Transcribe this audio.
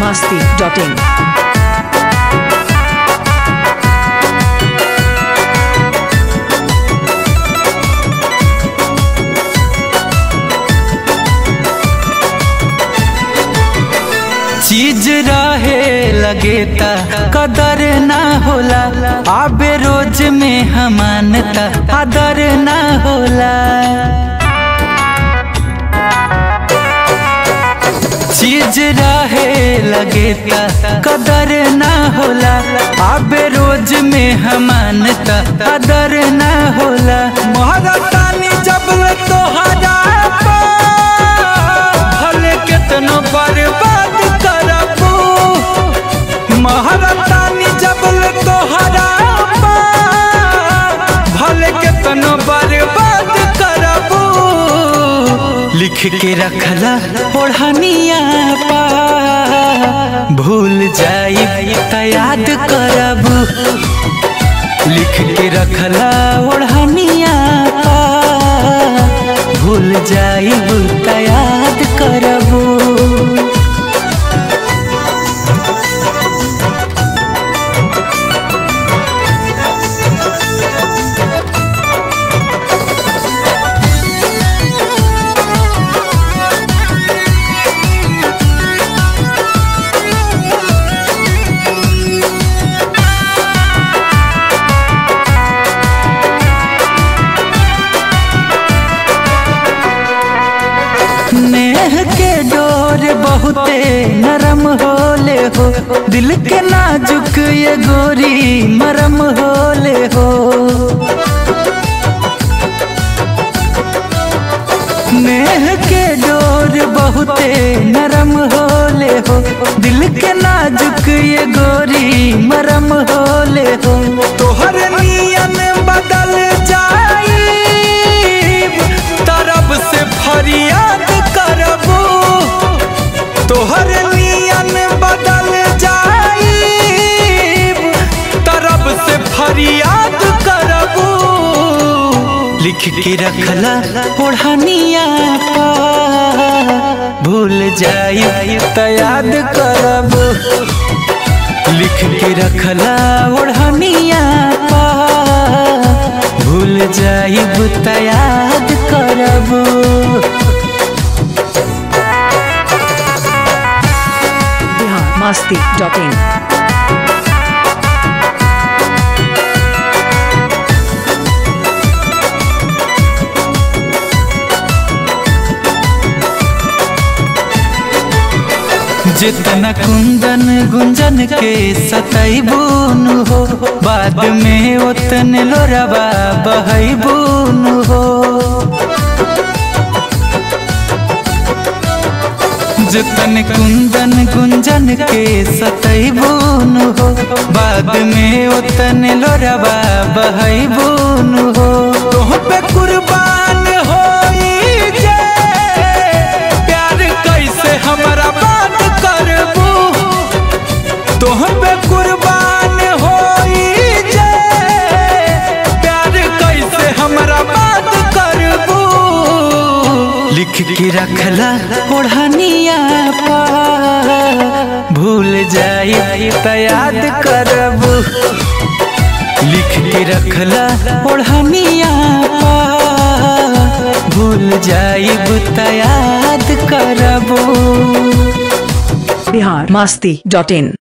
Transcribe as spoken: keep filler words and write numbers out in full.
masti dot in. चीज रहे लगेता कदर ना होला, आबे रोज में हमानता आदर ना होला। चीज रहे लगेता कदर ना होला, आबे रोज में हमानता आदर ना होला। महारानी जब तोहरा भले केतनो बर्बाद करबू, महारानी जब तोहरा भले केतनो बर्बाद करबू। लिख के रखला ओढ़निया पा, भूल जाई त याद करबू। लिख के रखला ओढ़निया पा, भूल जाई त याद करबू। नेह के डोर बहुते नरम होले हो, दिल के नाजुक ये गोरी मरम होले हो। नेह के डोर बहुते नरम होले हो, दिल के नाजुक ये गोरी मरम होले हो। तोहर नियन बदल जाई तरफ से फरियाद करबू, तोहर नियन बदल जाई तरफ से फरियाद करबू। लिख के रखला ओढ़निया पा, भूल जाई त याद करबू। लिख के रखला ओढ़निया पा, भूल जाई त याद करबू। masti dot in. जितना कुंदन गुंजन के सतैबून हो, बाद में उतने लोरवा बहैबून हो। जितने कुंदन गुंजन के सतैबून हो, बाद में उतने लोरवा बहैबून हो। तोह पे कुर्बान होई जे प्यार कैसे हमरा बात करबू। तोह पे कुर्बान होई जे प्यार कैसे हमरा बात करबू। लिख के रखला ओढ़निया पा, भूल जाई त याद करबू। लिख के रखला ओढ़निया पा, भूल जाई त याद करबू। Bihar masti dot in.